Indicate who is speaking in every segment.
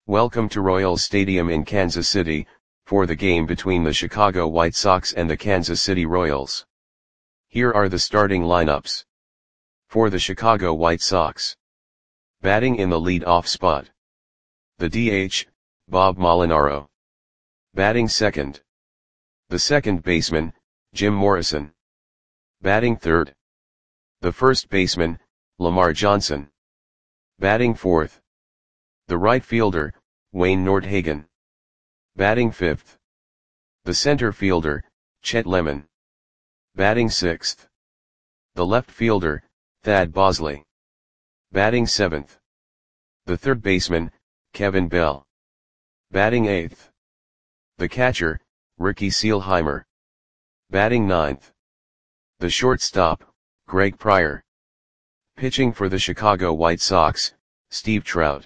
Speaker 1: Welcome to Royals Stadium in Kansas City, for the game between the Chicago White Sox and the Kansas City Royals. Here are the starting lineups. For the Chicago White Sox. Batting in the lead-off spot. The DH, Bob Molinaro. Batting second. The second baseman, Jim Morrison. Batting third. The first baseman, Lamar Johnson. Batting fourth. The right fielder, Wayne Nordhagen. Batting fifth. The center fielder, Chet Lemon. Batting sixth. The left fielder, Thad Bosley. Batting seventh. The third baseman, Kevin Bell. Batting eighth. The catcher, Ricky Seelheimer. Batting ninth. The shortstop, Greg Pryor. Pitching for the Chicago White Sox, Steve Trout.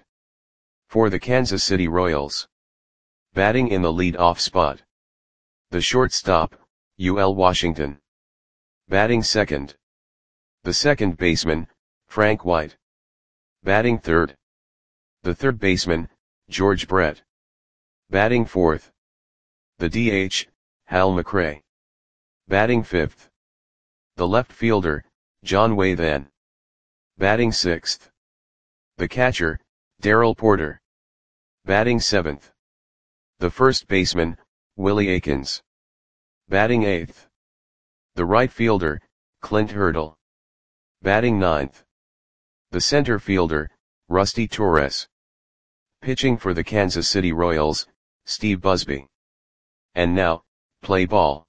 Speaker 1: For the Kansas City Royals. Batting in the lead-off spot. The shortstop, UL Washington. Batting second. The second baseman, Frank White. Batting third. The third baseman, George Brett. Batting fourth. The DH, Hal McRae. Batting fifth. The left fielder, John Wathan. Batting sixth. The catcher, Darrell Porter. Batting seventh. The first baseman, Willie Aikens. Batting eighth. The right fielder, Clint Hurdle. Batting ninth. The center fielder, Rusty Torres. Pitching for the Kansas City Royals, Steve Busby. And now, play ball.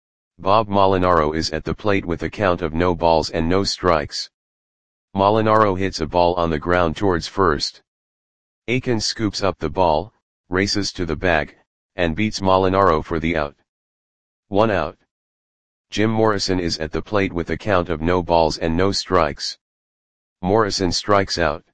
Speaker 1: Bob Molinaro is at the plate with a count of no balls and no strikes. Molinaro hits a ball on the ground towards first. Aikens scoops up the ball, races to the bag, and beats Molinaro for the out. 1 out. Jim Morrison is at the plate with a count of no balls and no strikes. Morrison strikes out.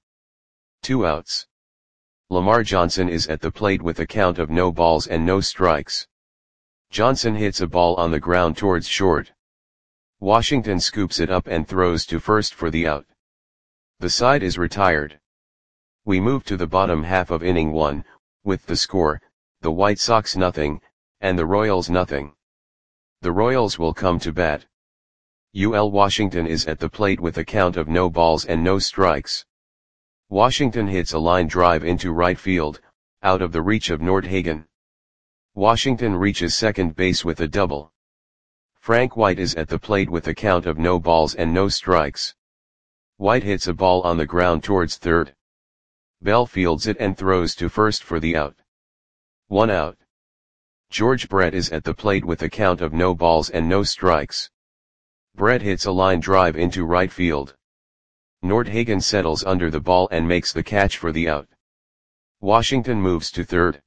Speaker 1: 2 outs. Lamar Johnson is at the plate with a count of no balls and no strikes. Johnson hits a ball on the ground towards short. Washington scoops it up and throws to first for the out. The side is retired. We move to the bottom half of inning 1, with the score, the White Sox 0, and the Royals 0. The Royals will come to bat. UL Washington is at the plate with a count of no balls and no strikes. Washington hits a line drive into right field, out of the reach of Nordhagen. Washington reaches second base with a double. Frank White is at the plate with a count of no balls and no strikes. White hits a ball on the ground towards third. Bell fields it and throws to first for the out. 1 out. George Brett is at the plate with a count of no balls and no strikes. Brett hits a line drive into right field. Nordhagen settles under the ball and makes the catch for the out. Washington moves to third.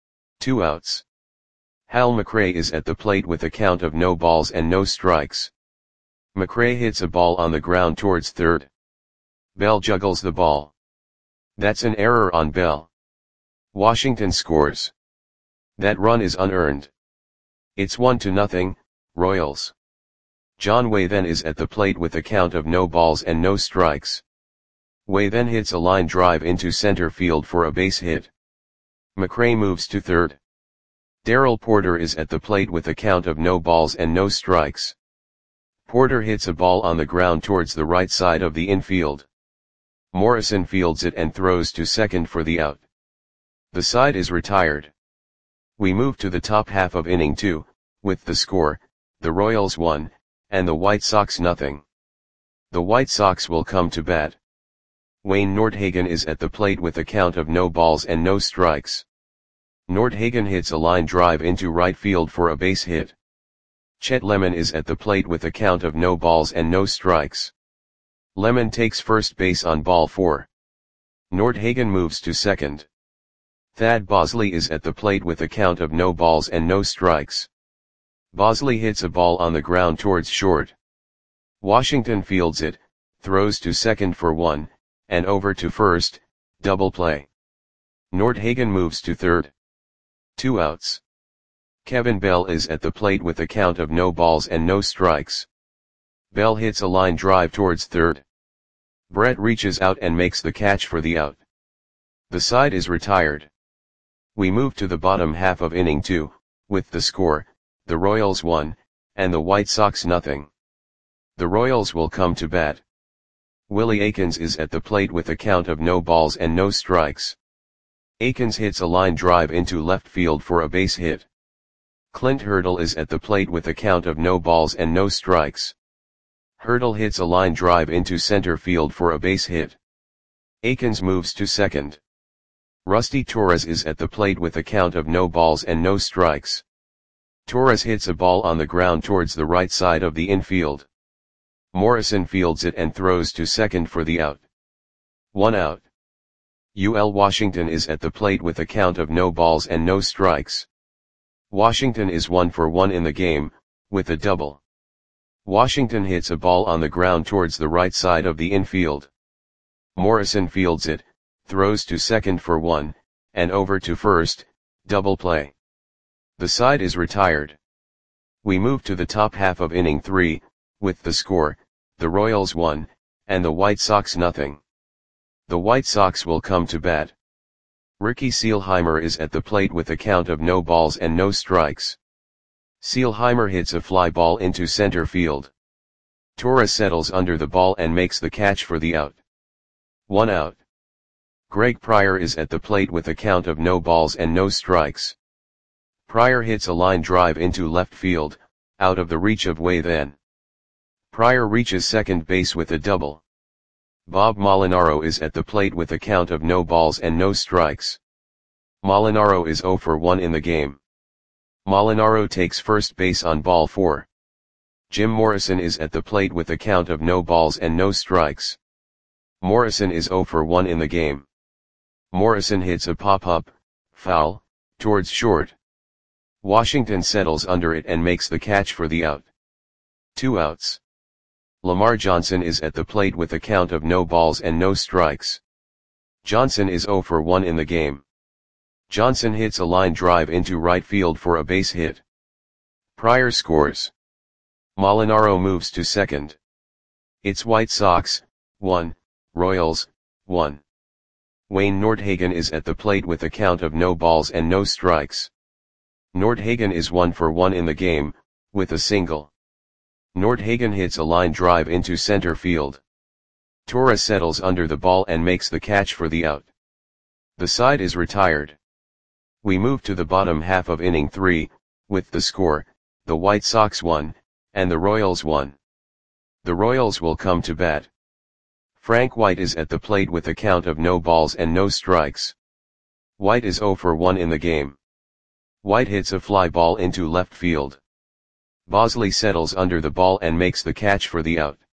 Speaker 1: 2 outs. Hal McRae is at the plate with a count of no balls and no strikes. McRae hits a ball on the ground towards third. Bell juggles the ball. That's an error on Bell. Washington scores. That run is unearned. It's 1-0, Royals. John Wathan is at the plate with a count of no balls and no strikes. Wathan hits a line drive into center field for a base hit. McRae moves to third. Darrell Porter is at the plate with a count of no balls and no strikes. Porter hits a ball on the ground towards the right side of the infield. Morrison fields it and throws to second for the out. The side is retired. We move to the top half of inning 2, with the score, the Royals 1, and the White Sox 0. The White Sox will come to bat. Wayne Nordhagen is at the plate with a count of no balls and no strikes. Nordhagen hits a line drive into right field for a base hit. Chet Lemon is at the plate with a count of no balls and no strikes. Lemon takes first base on ball 4. Nordhagen moves to second. Thad Bosley is at the plate with a count of no balls and no strikes. Bosley hits a ball on the ground towards short. Washington fields it, throws to second for 1, and over to first, double play. Nordhagen moves to third. 2 outs. Kevin Bell is at the plate with a count of no balls and no strikes. Bell hits a line drive towards third. Brett reaches out and makes the catch for the out. The side is retired. We move to the bottom half of inning 2, with the score, the Royals 1, and the White Sox nothing. The Royals will come to bat. Willie Aikens is at the plate with a count of no balls and no strikes. Aikens hits a line drive into left field for a base hit. Clint Hurdle is at the plate with a count of no balls and no strikes. Hurdle hits a line drive into center field for a base hit. Aikens moves to second. Rusty Torres is at the plate with a count of no balls and no strikes. Torres hits a ball on the ground towards the right side of the infield. Morrison fields it and throws to second for the out. 1 out. UL Washington is at the plate with a count of no balls and no strikes. Washington is 1 for 1 in the game, with a double. Washington hits a ball on the ground towards the right side of the infield. Morrison fields it, throws to second for 1, and over to first, double play. The side is retired. We move to the top half of inning 3, with the score, the Royals 1, and the White Sox nothing. The White Sox will come to bat. Ricky Seelheimer is at the plate with a count of no balls and no strikes. Seelheimer hits a fly ball into center field. Torres settles under the ball and makes the catch for the out. 1 out. Greg Pryor is at the plate with a count of no balls and no strikes. Pryor hits a line drive into left field, out of the reach of Way then. Pryor reaches second base with a double. Bob Molinaro is at the plate with a count of no balls and no strikes. Molinaro is 0 for 1 in the game. Molinaro takes first base on ball 4. Jim Morrison is at the plate with a count of no balls and no strikes. Morrison is 0 for 1 in the game. Morrison hits a pop-up, foul, towards short. Washington settles under it and makes the catch for the out. 2 outs. Lamar Johnson is at the plate with a count of no balls and no strikes. Johnson is 0 for 1 in the game. Johnson hits a line drive into right field for a base hit. Pryor scores. Molinaro moves to second. It's White Sox, 1, Royals, 1. Wayne Nordhagen is at the plate with a count of no balls and no strikes. Nordhagen is 1 for 1 in the game, with a single. Nordhagen hits a line drive into center field. Torres settles under the ball and makes the catch for the out. The side is retired. We move to the bottom half of inning 3, with the score, the White Sox 1, and the Royals 1. The Royals will come to bat. Frank White is at the plate with a count of no balls and no strikes. White is 0 for 1 in the game. White hits a fly ball into left field. Bosley settles under the ball and makes the catch for the out.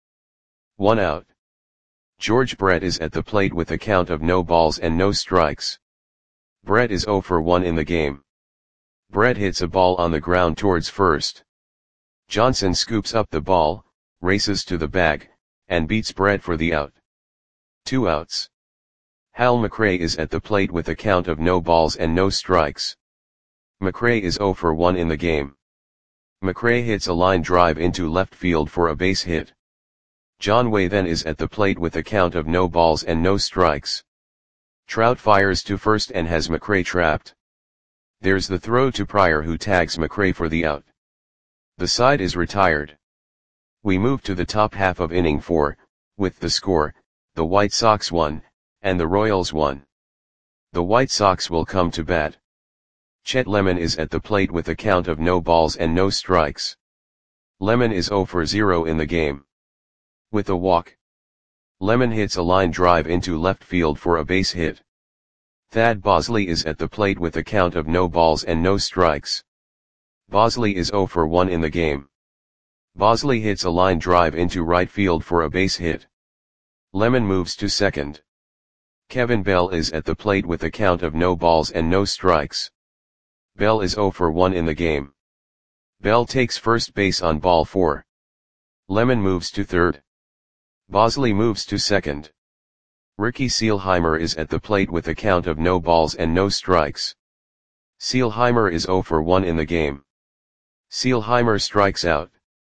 Speaker 1: 1 out. George Brett is at the plate with a count of no balls and no strikes. Brett is 0 for 1 in the game. Brett hits a ball on the ground towards first. Johnson scoops up the ball, races to the bag, and beats Brett for the out. 2 outs. Hal McRae is at the plate with a count of no balls and no strikes. McRae is 0 for 1 in the game. McRae hits a line drive into left field for a base hit. John Way then is at the plate with a count of no balls and no strikes. Trout fires to first and has McRae trapped. There's the throw to Pryor who tags McRae for the out. The side is retired. We move to the top half of inning 4, with the score, the White Sox 1, and the Royals 1. The White Sox will come to bat. Chet Lemon is at the plate with a count of no balls and no strikes. Lemon is 0 for 0 in the game. With a walk. Lemon hits a line drive into left field for a base hit. Thad Bosley is at the plate with a count of no balls and no strikes. Bosley is 0 for 1 in the game. Bosley hits a line drive into right field for a base hit. Lemon moves to second. Kevin Bell is at the plate with a count of no balls and no strikes. Bell is 0 for 1 in the game. Bell takes first base on ball 4. Lemon moves to third. Bosley moves to second. Ricky Seelheimer is at the plate with a count of no balls and no strikes. Seelheimer is 0 for 1 in the game. Seelheimer strikes out.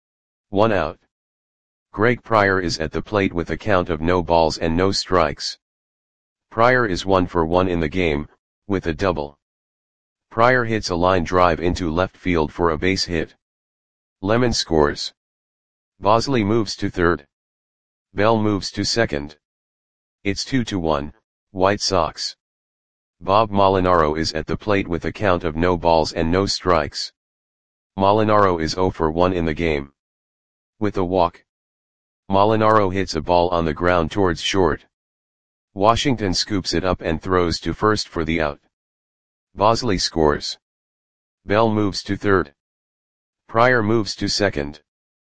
Speaker 1: 1 out. Greg Pryor is at the plate with a count of no balls and no strikes. Pryor is 1 for 1 in the game, with a double. Pryor hits a line drive into left field for a base hit. Lemon scores. Bosley moves to third. Bell moves to second. It's 2-1, White Sox. Bob Molinaro is at the plate with a count of no balls and no strikes. Molinaro is 0 for 1 in the game. With a walk. Molinaro hits a ball on the ground towards short. Washington scoops it up and throws to first for the out. Bosley scores. Bell moves to third. Pryor moves to second.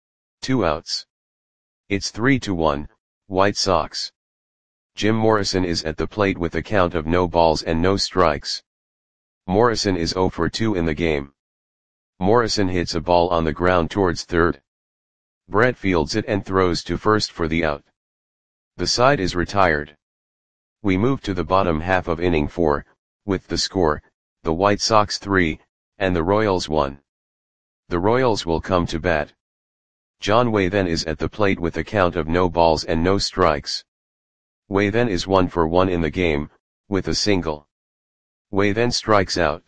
Speaker 1: 2 outs. It's 3-1, White Sox. Jim Morrison is at the plate with a count of no balls and no strikes. Morrison is 0 for 2 in the game. Morrison hits a ball on the ground towards third. Brett fields it and throws to first for the out. The side is retired. We move to the bottom half of inning 4, with the score, the White Sox 3, and the Royals 1. The Royals will come to bat. John Way then is at the plate with a count of no balls and no strikes. Way then is 1 for 1 in the game, with a single. Way then strikes out.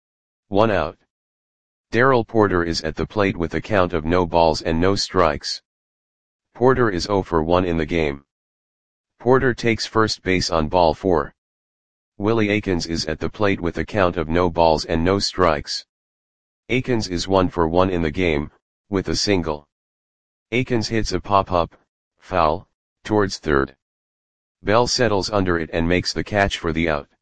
Speaker 1: 1 out. Darrell Porter is at the plate with a count of no balls and no strikes. Porter is 0 for 1 in the game. Porter takes first base on ball 4. Willie Aikens is at the plate with a count of no balls and no strikes. Aikens is 1 for 1 in the game, with a single. Aikens hits a pop-up, foul, towards third. Bell settles under it and makes the catch for the out.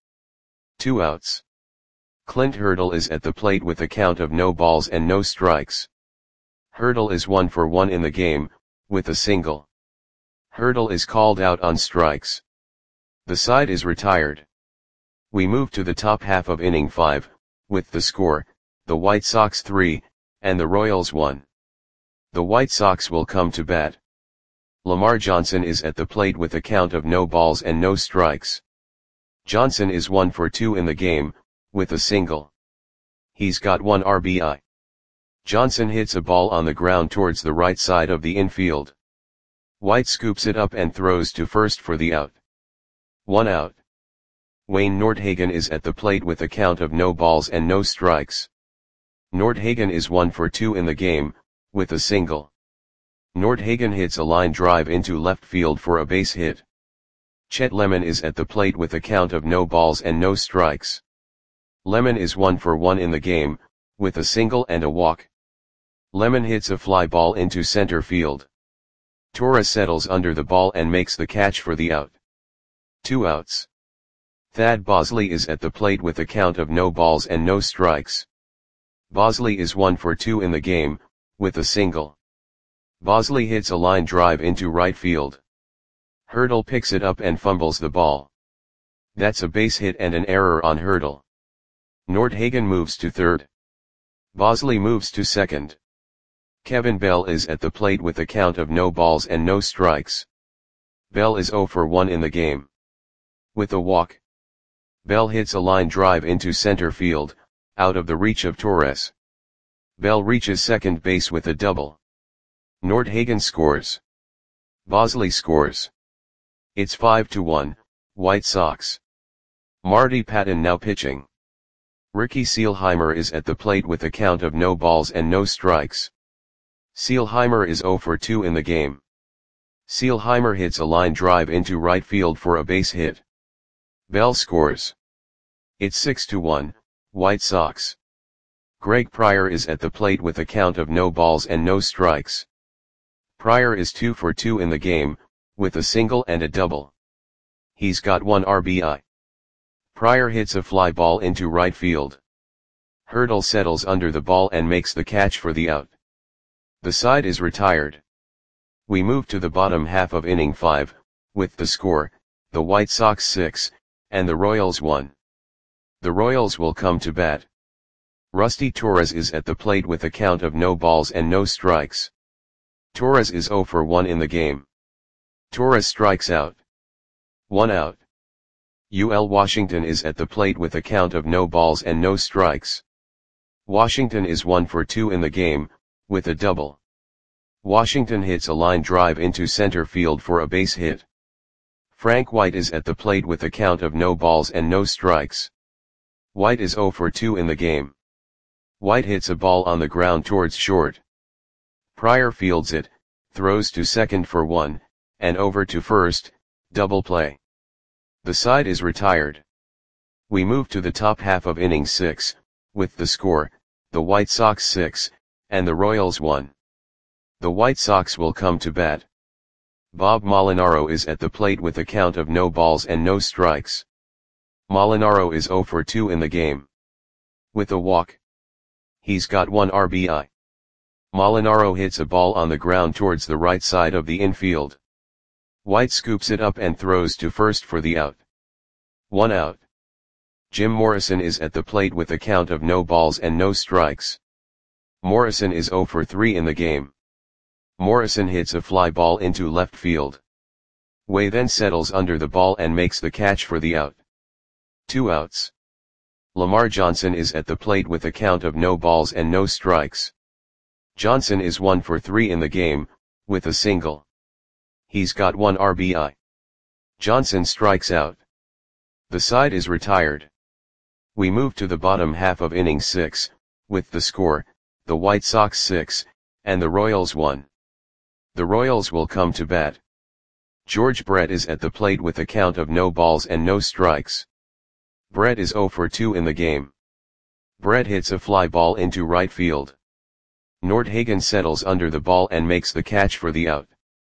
Speaker 1: 2 outs. Clint Hurdle is at the plate with a count of no balls and no strikes. Hurdle is 1 for 1 in the game, with a single. Hurdle is called out on strikes. The side is retired. We move to the top half of inning 5, with the score, the White Sox 3, and the Royals 1. The White Sox will come to bat. Lamar Johnson is at the plate with a count of no balls and no strikes. Johnson is 1 for 2 in the game, with a single. He's got 1 RBI. Johnson hits a ball on the ground towards the right side of the infield. White scoops it up and throws to first for the out. 1 out. Wayne Nordhagen is at the plate with a count of no balls and no strikes. Nordhagen is 1 for 2 in the game, with a single. Nordhagen hits a line drive into left field for a base hit. Chet Lemon is at the plate with a count of no balls and no strikes. Lemon is 1 for 1 in the game, with a single and a walk. Lemon hits a fly ball into center field. Torres settles under the ball and makes the catch for the out. 2 outs. Thad Bosley is at the plate with a count of no balls and no strikes. Bosley is 1 for 2 in the game, with a single. Bosley hits a line drive into right field. Hurdle picks it up and fumbles the ball. That's a base hit and an error on Hurdle. Nordhagen moves to third. Bosley moves to second. Kevin Bell is at the plate with a count of no balls and no strikes. Bell is 0 for 1 in the game. With a walk. Bell hits a line drive into center field, out of the reach of Torres. Bell reaches second base with a double. Nordhagen scores. Bosley scores. It's 5-1, White Sox. Marty Patton now pitching. Ricky Seelheimer is at the plate with a count of no balls and no strikes. Seelheimer is 0 for 2 in the game. Seelheimer hits a line drive into right field for a base hit. Bell scores. It's 6-1, White Sox. Greg Pryor is at the plate with a count of no balls and no strikes. Pryor is 2 for 2 in the game, with a single and a double. He's got 1 RBI. Pryor hits a fly ball into right field. Hurdle settles under the ball and makes the catch for the out. The side is retired. We move to the bottom half of inning 5, with the score, the White Sox 6, and the Royals 1. The Royals will come to bat. Rusty Torres is at the plate with a count of no balls and no strikes. Torres is 0 for 1 in the game. Torres strikes out. 1 out. UL Washington is at the plate with a count of no balls and no strikes. Washington is 1 for 2 in the game, with a double. Washington hits a line drive into center field for a base hit. Frank White is at the plate with a count of no balls and no strikes. White is 0 for 2 in the game. White hits a ball on the ground towards short. Pryor fields it, throws to second for 1, and over to first, double play. The side is retired. We move to the top half of inning 6, with the score, the White Sox 6, and the Royals 1. The White Sox will come to bat. Bob Molinaro is at the plate with a count of no balls and no strikes. Molinaro is 0 for 2 in the game. With a walk. He's got 1 RBI. Molinaro hits a ball on the ground towards the right side of the infield. White scoops it up and throws to first for the out. 1 out. Jim Morrison is at the plate with a count of no balls and no strikes. Morrison is 0 for 3 in the game. Morrison hits a fly ball into left field. Way then settles under the ball and makes the catch for the out. 2 outs. Lamar Johnson is at the plate with a count of no balls and no strikes. Johnson is 1 for 3 in the game, with a single. He's got 1 RBI. Johnson strikes out. The side is retired. We move to the bottom half of inning 6, with the score, the White Sox 6, and the Royals 1. The Royals will come to bat. George Brett is at the plate with a count of no balls and no strikes. Brett is 0 for 2 in the game. Brett hits a fly ball into right field. Nordhagen settles under the ball and makes the catch for the out.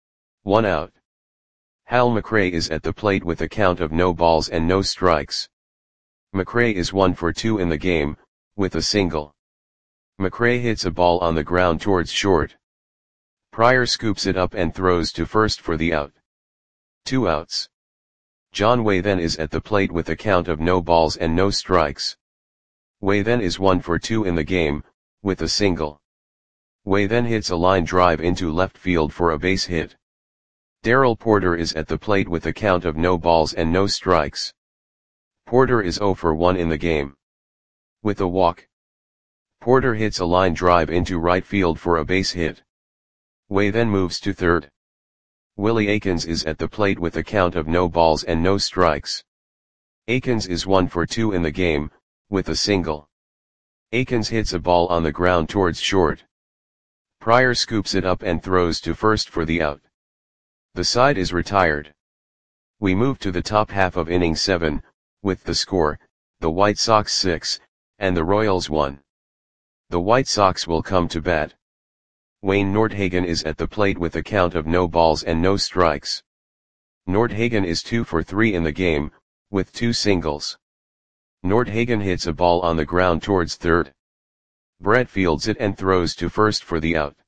Speaker 1: 1 out. Hal McRae is at the plate with a count of no balls and no strikes. McRae is 1 for 2 in the game, with a single. McRae hits a ball on the ground towards short. Pryor scoops it up and throws to first for the out. 2 outs. John Way then is at the plate with a count of no balls and no strikes. Way then is 1 for 2 in the game, with a single. Way then hits a line drive into left field for a base hit. Darrell Porter is at the plate with a count of no balls and no strikes. Porter is 0 for 1 in the game. With a walk. Porter hits a line drive into right field for a base hit. Way then moves to third. Willie Aikens is at the plate with a count of no balls and no strikes. Aikens is 1 for 2 in the game, with a single. Aikens hits a ball on the ground towards short. Pryor scoops it up and throws to first for the out. The side is retired. We move to the top half of inning 7, with the score, the White Sox 6, and the Royals 1. The White Sox will come to bat. Wayne Nordhagen is at the plate with a count of no balls and no strikes. Nordhagen is 2 for 3 in the game, with 2 singles. Nordhagen hits a ball on the ground towards third. Brett fields it and throws to first for the out.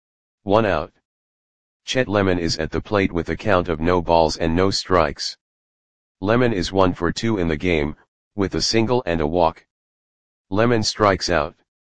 Speaker 1: 1 out. Chet Lemon is at the plate with a count of no balls and no strikes. Lemon is 1 for 2 in the game, with a single and a walk. Lemon strikes out.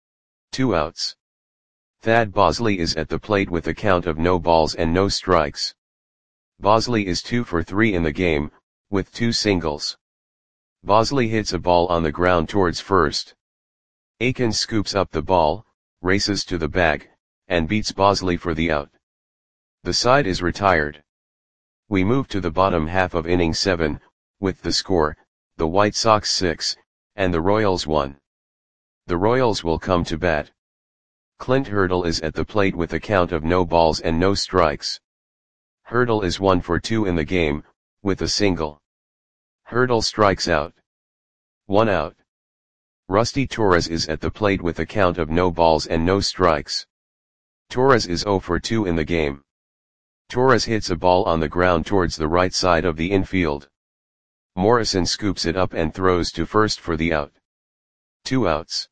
Speaker 1: 2 outs. Thad Bosley is at the plate with a count of no balls and no strikes. Bosley is 2 for 3 in the game, with 2 singles. Bosley hits a ball on the ground towards first. Aikens scoops up the ball, races to the bag, and beats Bosley for the out. The side is retired. We move to the bottom half of inning 7, with the score, the White Sox 6, and the Royals 1. The Royals will come to bat. Clint Hurdle is at the plate with a count of no balls and no strikes. Hurdle is 1 for 2 in the game, with a single. Hurdle strikes out. 1 out. Rusty Torres is at the plate with a count of no balls and no strikes. Torres is 0 for 2 in the game. Torres hits a ball on the ground towards the right side of the infield. Morrison scoops it up and throws to first for the out. 2 outs.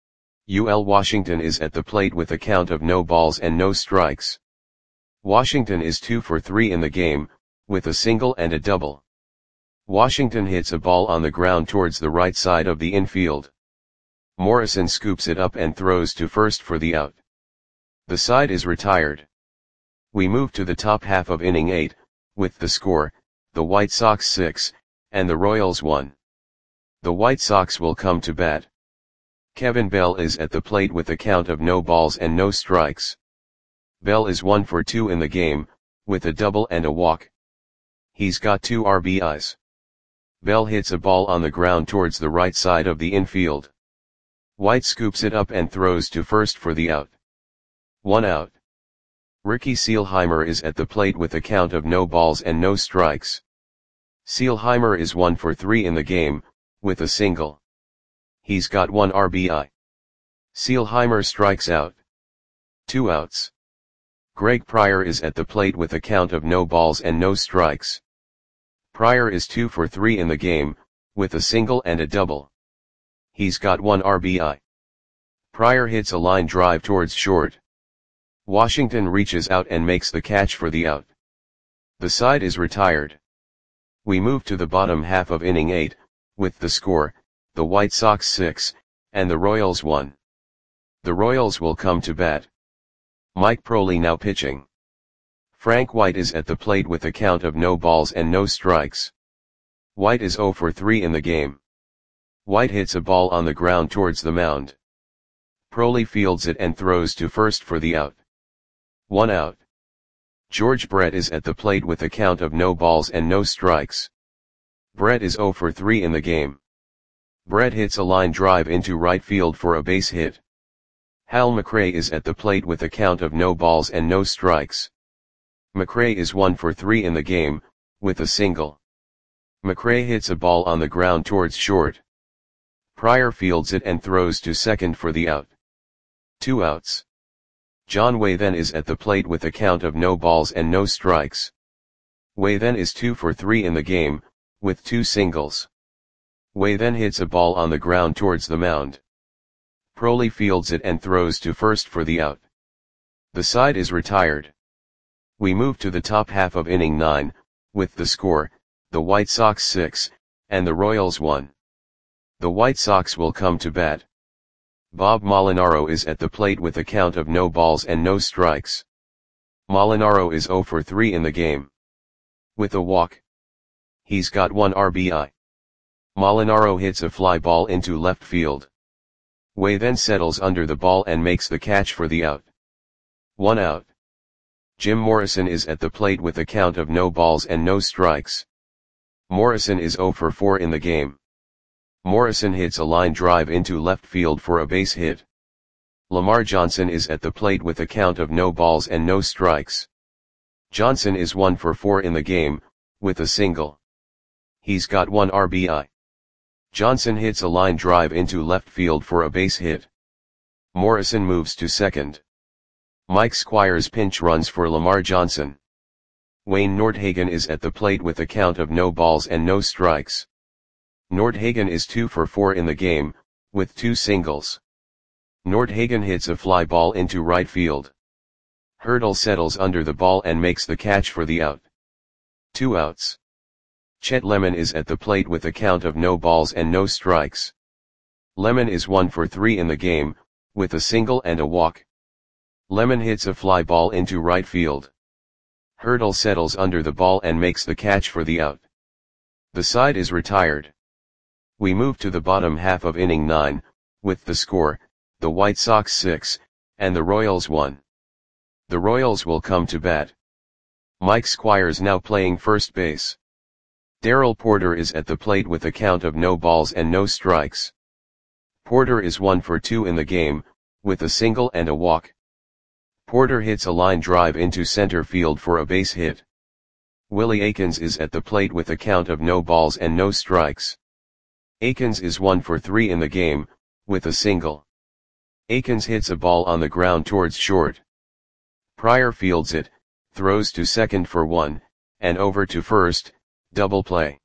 Speaker 1: UL Washington is at the plate with a count of no balls and no strikes. Washington is 2 for 3 in the game, with a single and a double. Washington hits a ball on the ground towards the right side of the infield. Morrison scoops it up and throws to first for the out. The side is retired. We move to the top half of inning 8, with the score, the White Sox 6, and the Royals 1. The White Sox will come to bat. Kevin Bell is at the plate with a count of no balls and no strikes. Bell is 1 for 2 in the game, with a double and a walk. He's got 2 RBIs. Bell hits a ball on the ground towards the right side of the infield. White scoops it up and throws to first for the out. 1 out. Ricky Seelheimer is at the plate with a count of no balls and no strikes. Seelheimer is 1 for 3 in the game, with a single. He's got 1 RBI. Seelheimer strikes out. 2 outs. Greg Pryor is at the plate with a count of no balls and no strikes. Pryor is 2 for 3 in the game, with a single and a double. He's got 1 RBI. Pryor hits a line drive towards short. Washington reaches out and makes the catch for the out. The side is retired. We move to the bottom half of inning 8, with the score, the White Sox 6, and the Royals 1. The Royals will come to bat. Mike Proley now pitching. Frank White is at the plate with a count of no balls and no strikes. White is 0 for 3 in the game. White hits a ball on the ground towards the mound. Proley fields it and throws to first for the out. 1 out. George Brett is at the plate with a count of no balls and no strikes. Brett is 0 for 3 in the game. Brett hits a line drive into right field for a base hit. Hal McRae is at the plate with a count of no balls and no strikes. McRae is 1 for 3 in the game, with a single. McRae hits a ball on the ground towards short. Pryor fields it and throws to second for the out. 2 outs. John Waythen is at the plate with a count of no balls and no strikes. Waythen is 2 for 3 in the game, with 2 singles. Waythen hits a ball on the ground towards the mound. Proley fields it and throws to first for the out. The side is retired. We move to the top half of inning 9, with the score, the White Sox 6, and the Royals 1. The White Sox will come to bat. Bob Molinaro is at the plate with a count of no balls and no strikes. Molinaro is 0 for 3 in the game. With a walk. He's got 1 RBI. Molinaro hits a fly ball into left field. Waythen settles under the ball and makes the catch for the out. 1 out. Jim Morrison is at the plate with a count of no balls and no strikes. Morrison is 0 for 4 in the game. Morrison hits a line drive into left field for a base hit. Lamar Johnson is at the plate with a count of no balls and no strikes. Johnson is 1 for 4 in the game, with a single. He's got 1 RBI. Johnson hits a line drive into left field for a base hit. Morrison moves to second. Mike Squires pinch runs for Lamar Johnson. Wayne Nordhagen is at the plate with a count of no balls and no strikes. Nordhagen is 2 for 4 in the game, with 2 singles. Nordhagen hits a fly ball into right field. Hurdle settles under the ball and makes the catch for the out. 2 outs. Chet Lemon is at the plate with a count of no balls and no strikes. Lemon is 1 for 3 in the game, with a single and a walk. Lemon hits a fly ball into right field. Hurdle settles under the ball and makes the catch for the out. The side is retired. We move to the bottom half of inning 9, with the score, the White Sox 6, and the Royals 1. The Royals will come to bat. Mike Squires now playing first base. Darrell Porter is at the plate with a count of no balls and no strikes. Porter is 1 for 2 in the game, with a single and a walk. Porter hits a line drive into center field for a base hit. Willie Aikens is at the plate with a count of no balls and no strikes. Aikens is 1 for 3 in the game, with a single. Aikens hits a ball on the ground towards short. Pryor fields it, throws to second for 1, and over to first, double play.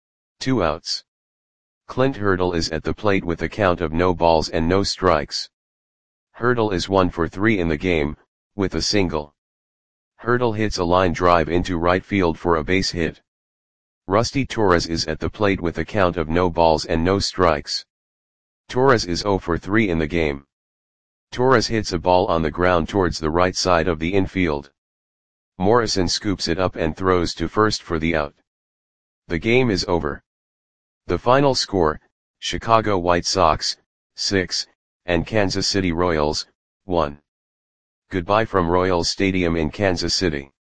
Speaker 1: 2 outs. Clint Hurdle is at the plate with a count of no balls and no strikes. Hurdle is 1 for 3 in the game, with a single. Hurdle hits a line drive into right field for a base hit. Rusty Torres is at the plate with a count of no balls and no strikes. Torres is 0 for 3 in the game. Torres hits a ball on the ground towards the right side of the infield. Morrison scoops it up and throws to first for the out. The game is over. The final score, Chicago White Sox, 6, and Kansas City Royals, 1. Goodbye from Royals Stadium in Kansas City.